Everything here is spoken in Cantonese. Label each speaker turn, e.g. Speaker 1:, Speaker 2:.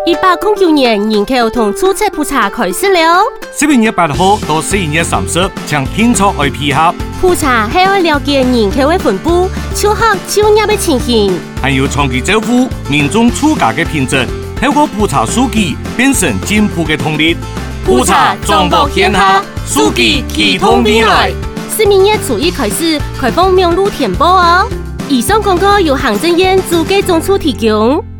Speaker 1: 1809年人口同注册普查开始了。
Speaker 2: 11月8號到12月30，請聽錯愛配合。
Speaker 1: 普查係要了解人口的分布、超學、超業的情形，
Speaker 2: 還有長期照顧民眾厝家的品質，透過普查數據變成進步的動力。
Speaker 1: 普查總部天下，數據啟通未來。12月初1開始開放網絡填報哦。以上廣告由行政院主計總處提供。